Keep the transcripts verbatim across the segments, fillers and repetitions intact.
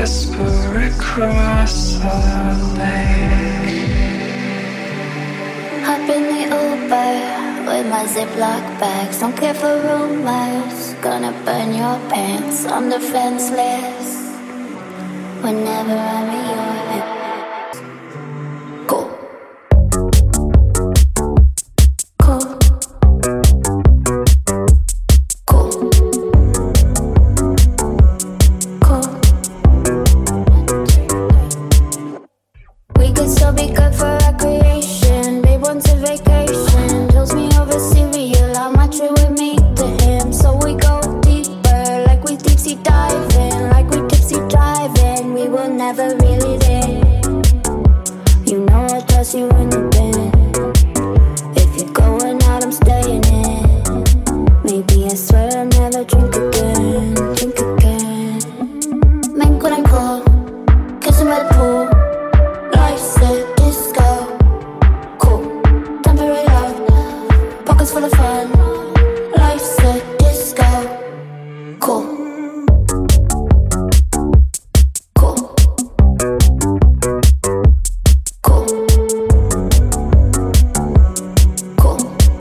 whisper across the lake. Hop in the Uber with my Ziploc bags. Don't care for rumors, gonna burn your pants. I'm defenseless whenever I'm in your head. Cool. Cool. Cool. Cool. We could still be good for recreation. Babe wants a vacation. Tells me over cereal. I'm not true with me to him. So we go deeper, like we deep sea diving, like we tipsy driving. We will never really live. You know I trust you in the bed. If you're going out, I'm staying in. Maybe I swear I'll never drink again, drink again. Mink when I call, kissing by the pool. Life's a disco, cool. Temperature, pockets full of fun. Life's a disco, cool. Cool. Cool. Cool.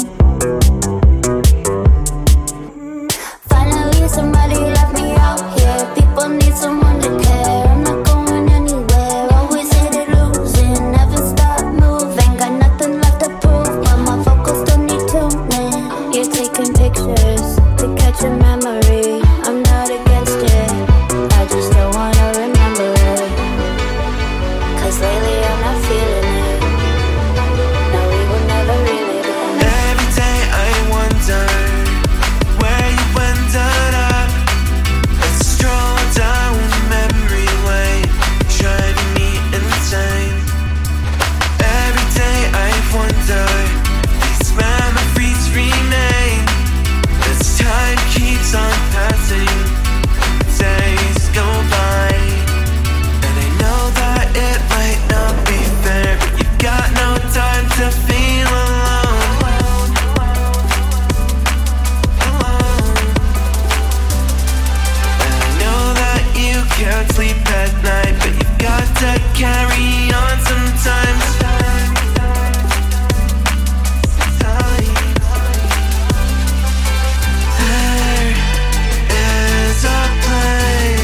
Finally, somebody left me out here. People need someone to care. I'm not going anywhere. Always hated losing. Never stop moving. Got nothing left to prove, but my vocals still need tuning. You're taking pictures to catch a memory. I'm not against it. I just don't wanna remember it. Cause lately I'm not feeling it. No, we were never really there. Every day I wonder where you ended up. Let's stroll down memory lane, driving me insane. Every day I wonder, these memories remain as time keeps on passing. Days go by, and I know that it might not be fair, but you've got no time to feel alone. Alone. And I know that you can't sleep at night, but you've got to carry on sometimes. There is a place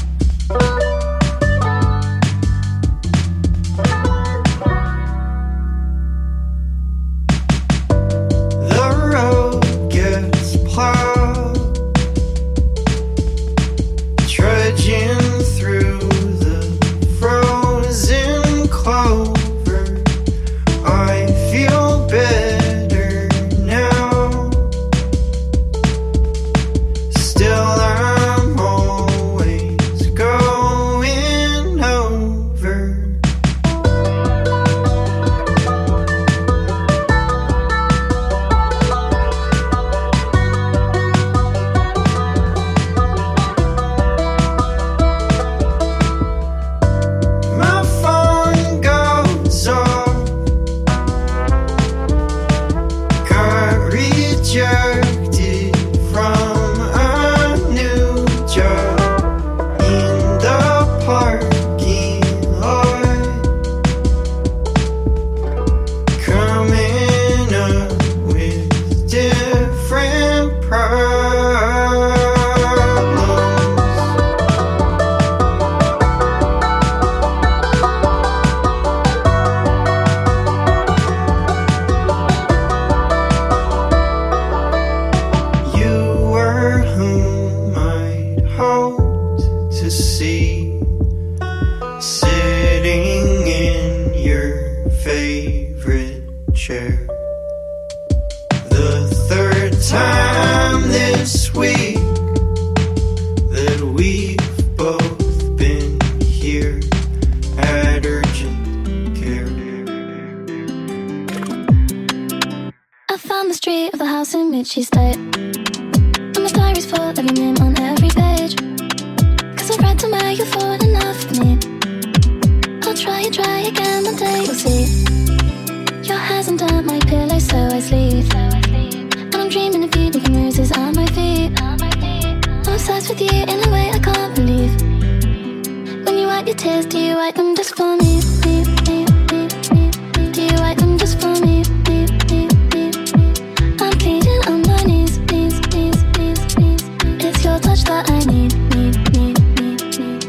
to see, sitting in your favorite chair. The third time this week that we've both been here at urgent care. I found the street of the house in which she stayed, and my diary's full of your name on every page. Cause I've read somewhere you've fallen in love with me. I'll try and try again one day, you'll see. Your hair's under my pillow so I sleep, and I'm dreaming of you leaving roses on my feet. I'm obsessed with you in a way I can't believe. When you wipe your tears, do you wipe them just for me? Do you wipe them just for me? I'm pleading on my knees, knees, knees, knees, knees. It's your touch that I need, need, need, need, need.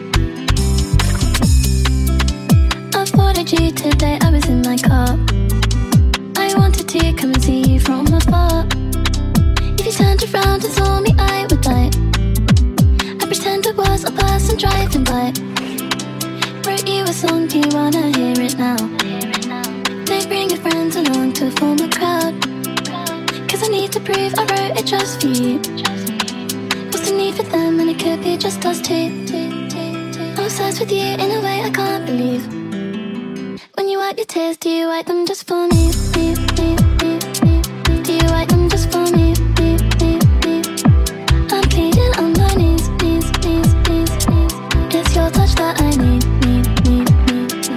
I thought you today, I was in my car. I wanted to come and see you from afar. If you turned around and saw me, I would die. I pretend I was a person driving by. Wrote you a song, do you wanna hear it now? They bring your friends along to form a crowd. Cause I need to prove I wrote it just for you. What's the need for them when it could be just us two? I'm obsessed with you in a way I can't believe. When you wipe your tears, do you wipe them just for me? Do you wipe them just for me? I'm pleading on my knees, knees, knees, knees, knees. It's your touch that I need, need, need, need, need.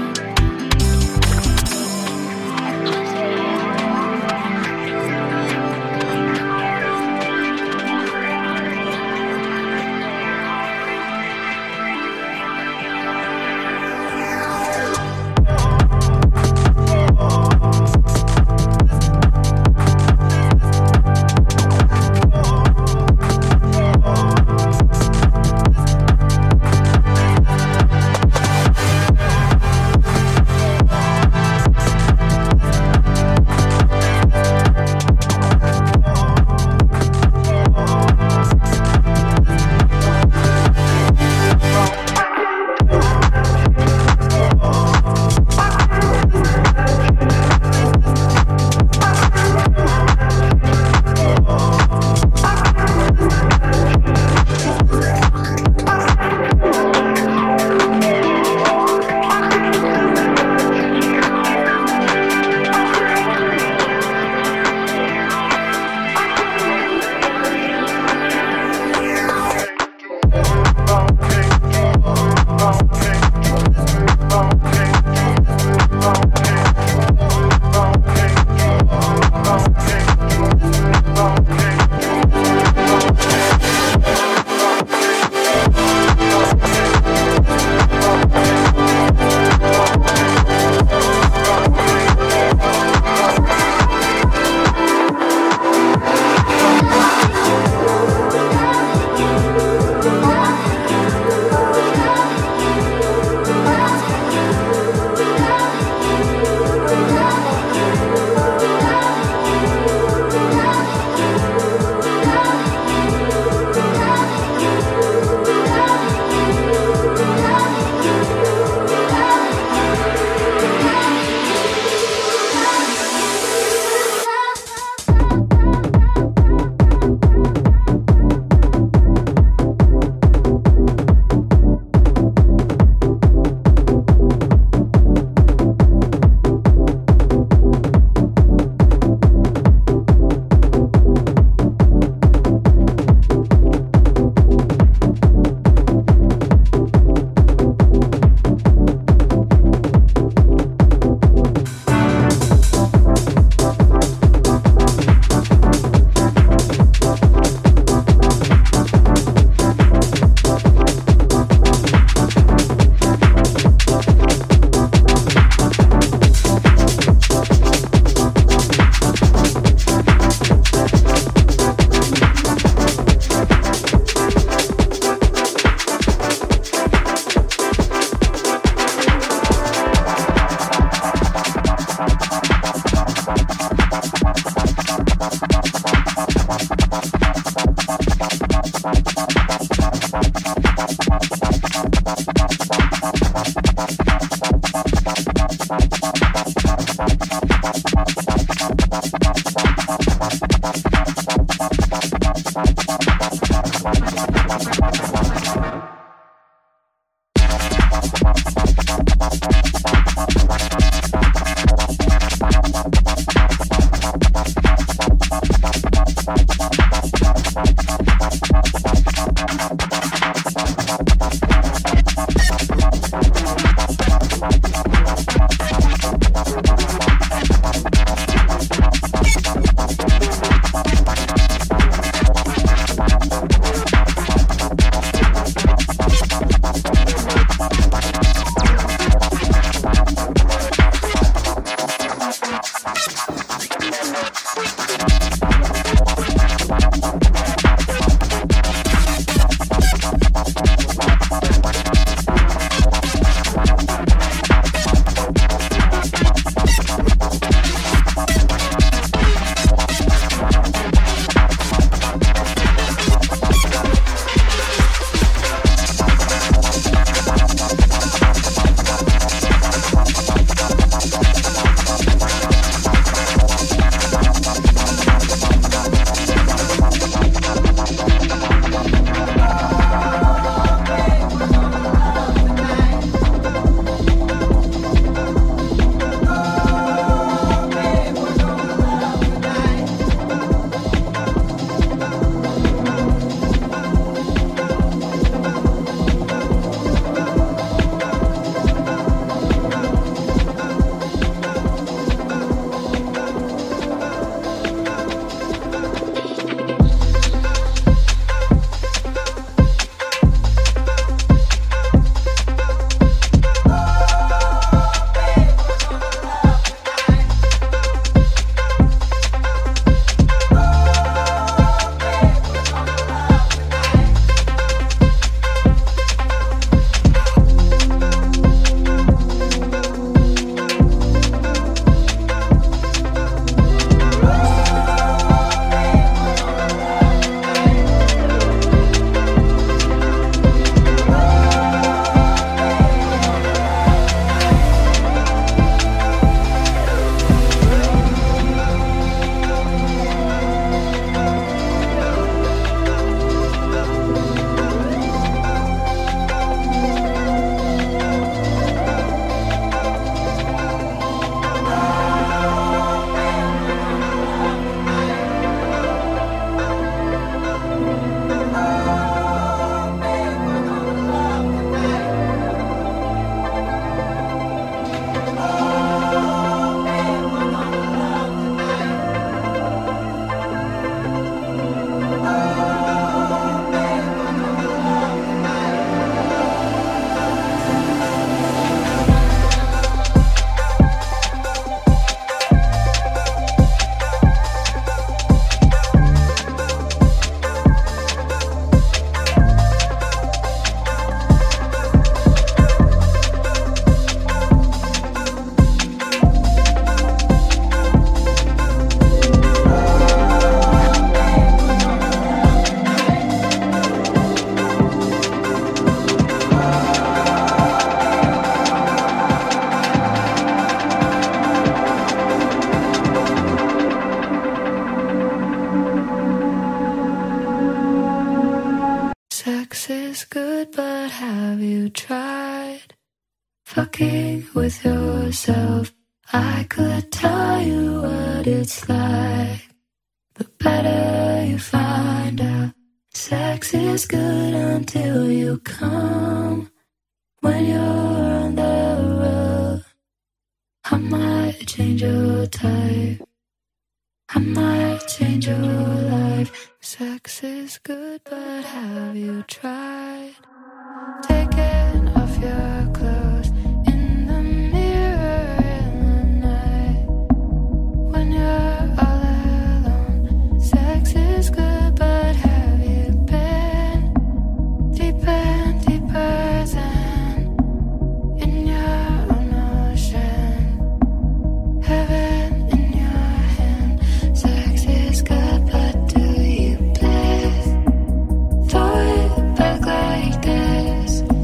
Bye. but have you tried fucking with yourself? I could tell you what it's like. The better you find out, sex is good until you come. When you're on the road, I might change your type. I might change your life. Sex is good, but have you tried taking off your clothes in the mirror in the night when you're all alone? Sex is good, but have you been deep and deeper than in your own ocean? Heaven in your hand. Sex is good, but do you please throw it back like this?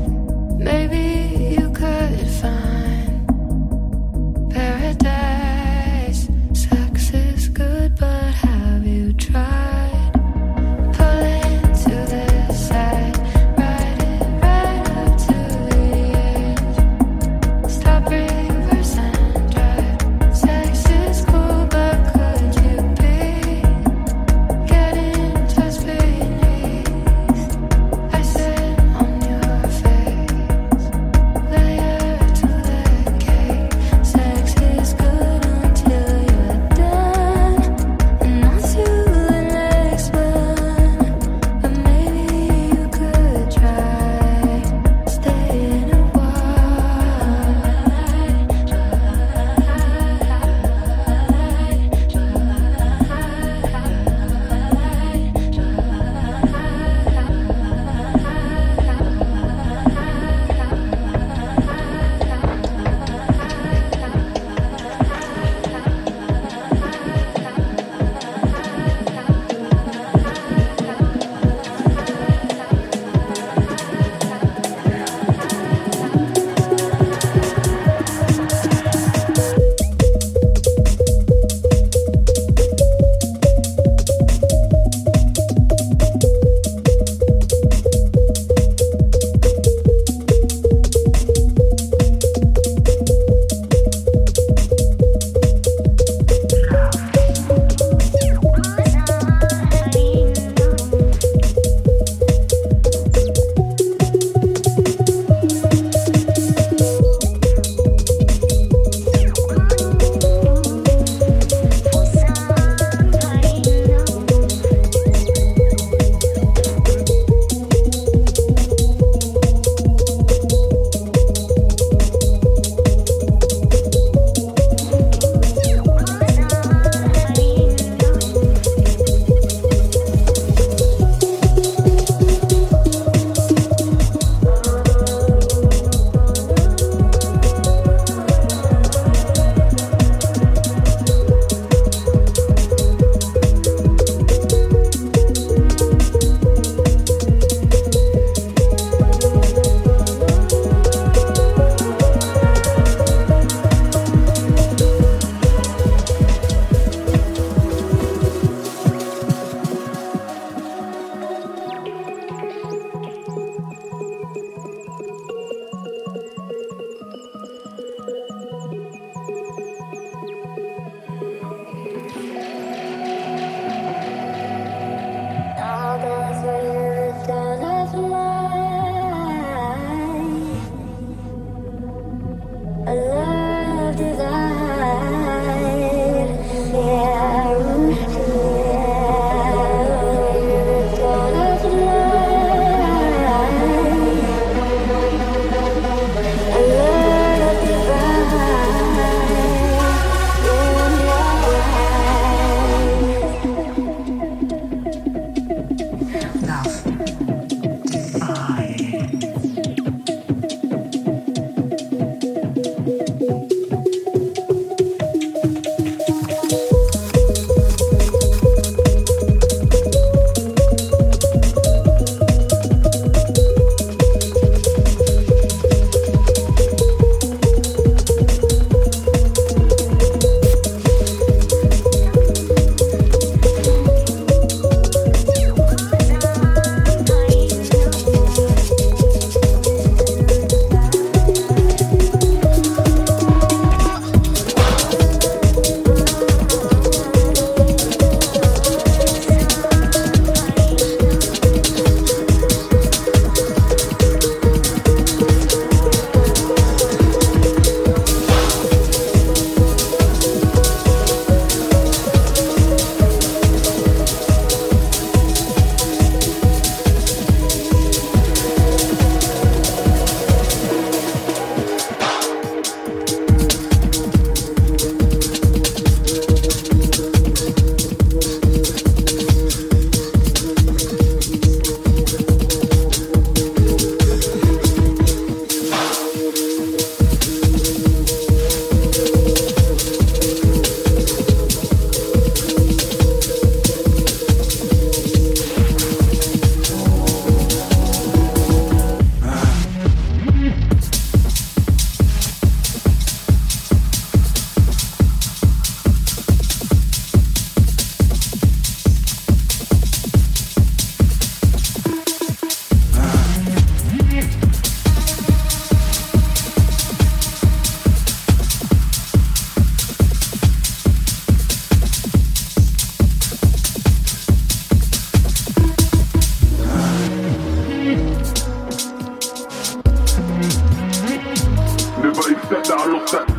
accept that I lost that.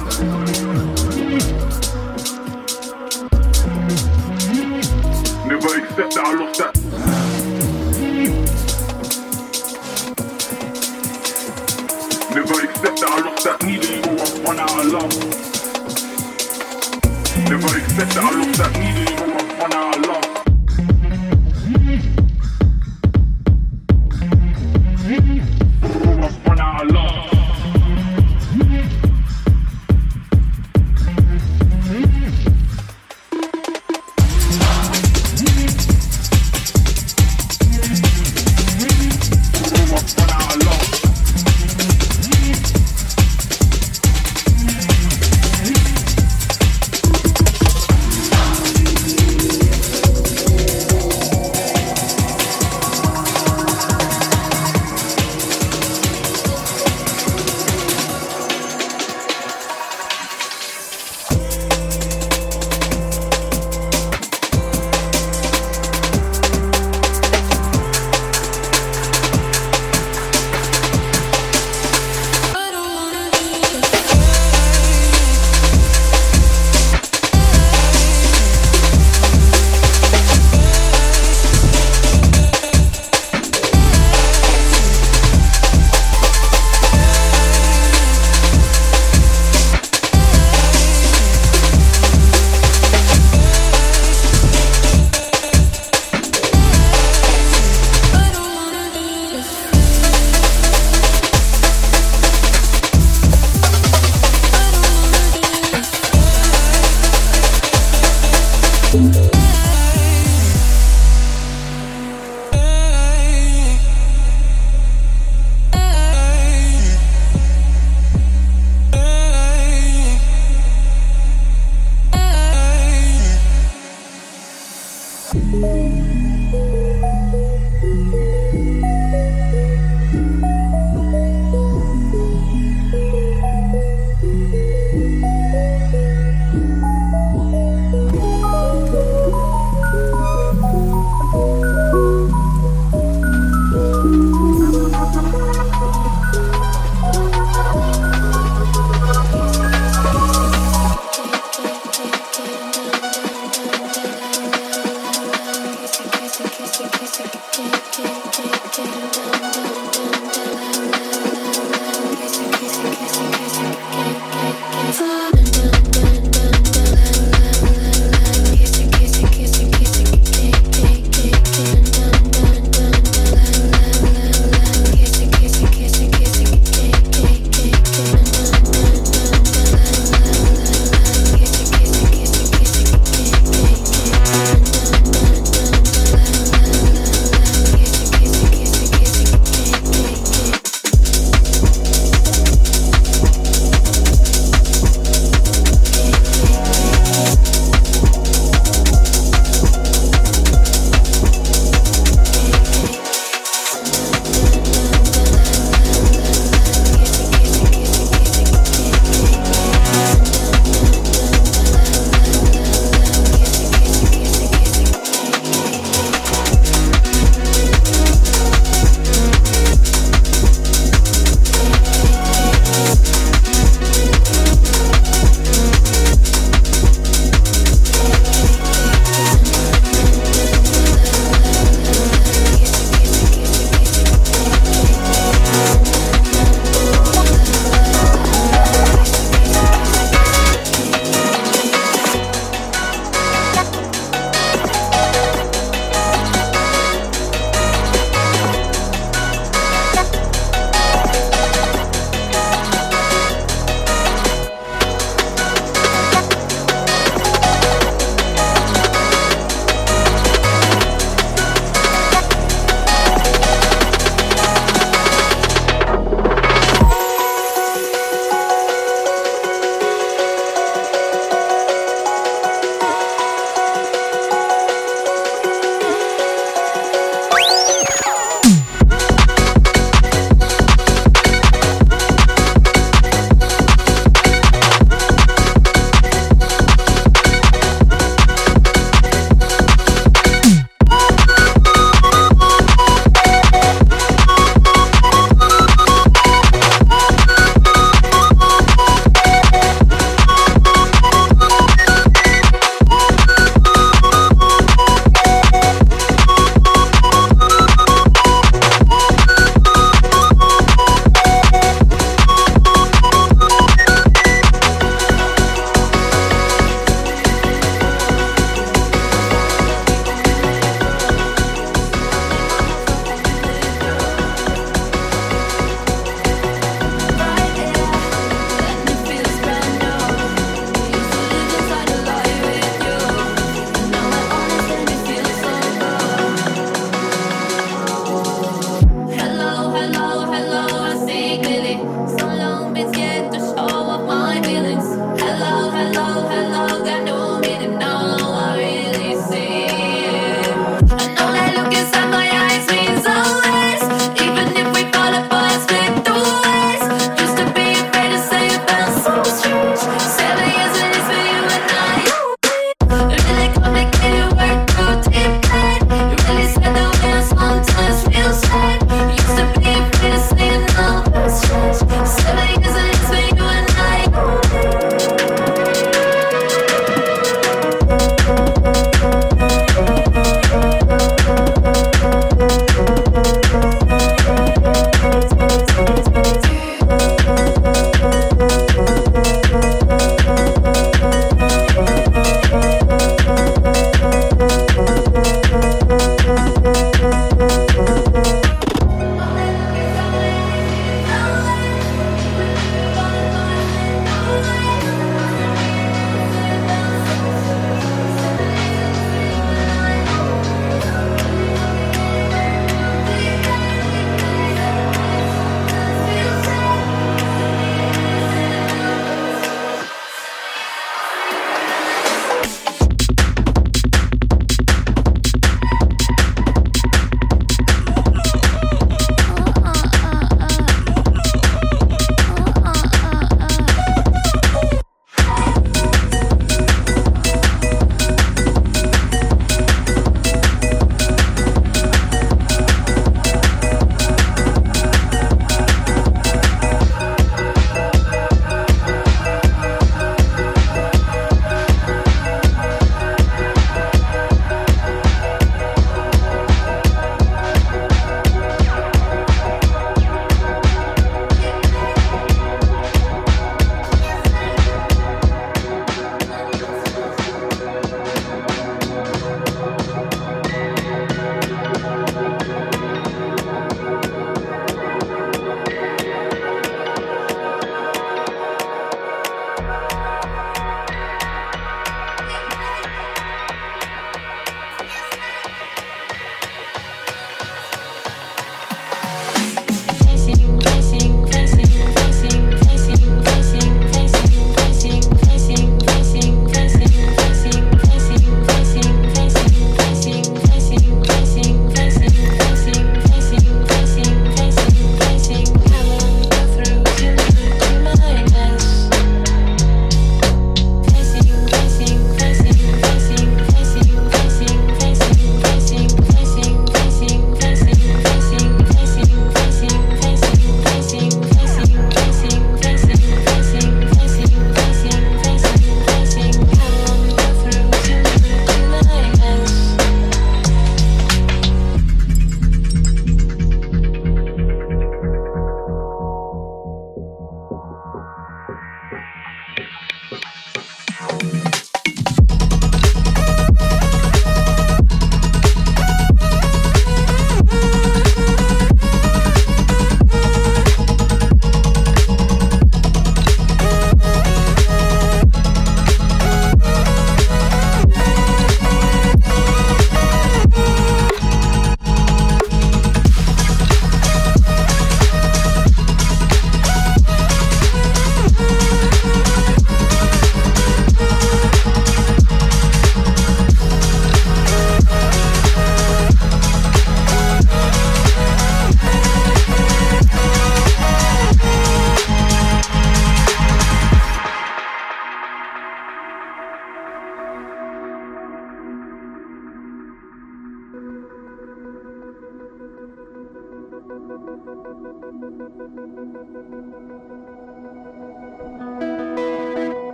Never accept that I lost that. Never accept that I lost that. Neither you will run out of love. Never accept that I lost that. Neither you will run out of love. Run out of love.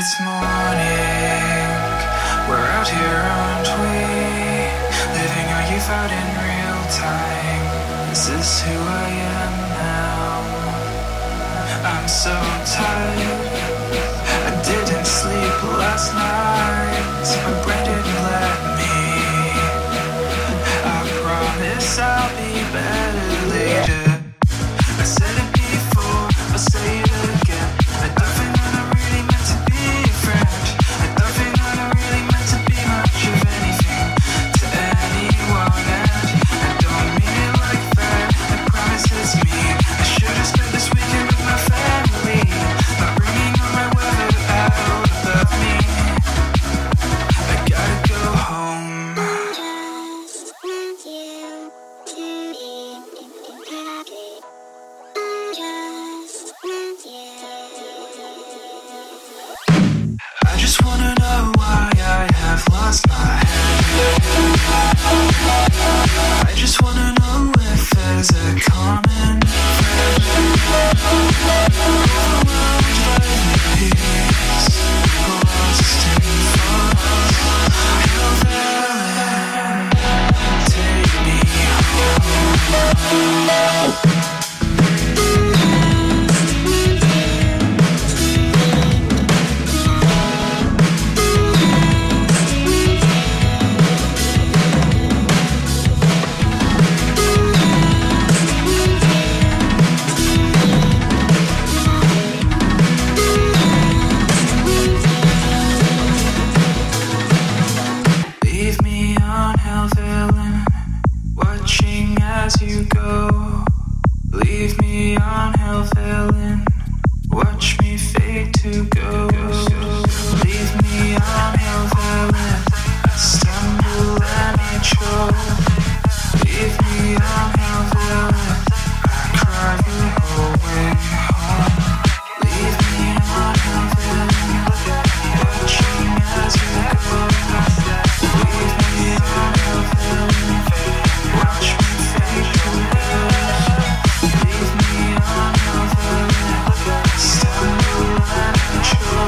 It's morning, we're out here, aren't we? Living our youth out in real time. Is this who I am now? I'm so tired, I didn't sleep last night. My brain didn't let me. I promise I'll be better later. I said it before, I'll say it again. I don't think that I'm really meant to be a friend. I don't think that I'm really meant to be much of anything to anyone. And I don't mean it like that, I promise it's me. I should have spent this weekend with my family, not bringing all my weather out above me. I gotta go home. I just wanna know why I have lost my head. I just wanna know if there's a common thread. Overwhelmed by the peace, lost in thoughts. Hellvalen, take me home. Leave me on Hellvalen, watching as you go. Leave me on Hellvalen, watch me fade to go. Leave me on Hellvalen, I stumble and I choke. Leave me on Hellvalen, I cry the whole way home. Leave me on Hellvalen, watching as you go. Leave me on Hellvalen, watch me fade to go. Leave me on Hellvalen, stumble and I choke.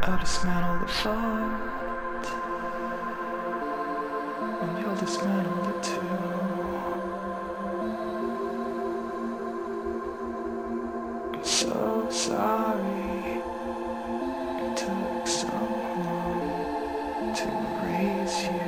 I'll dismantle the fort, and you'll dismantle it too. I'm so sorry it took so long to raise you.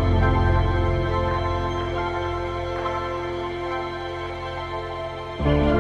Bye.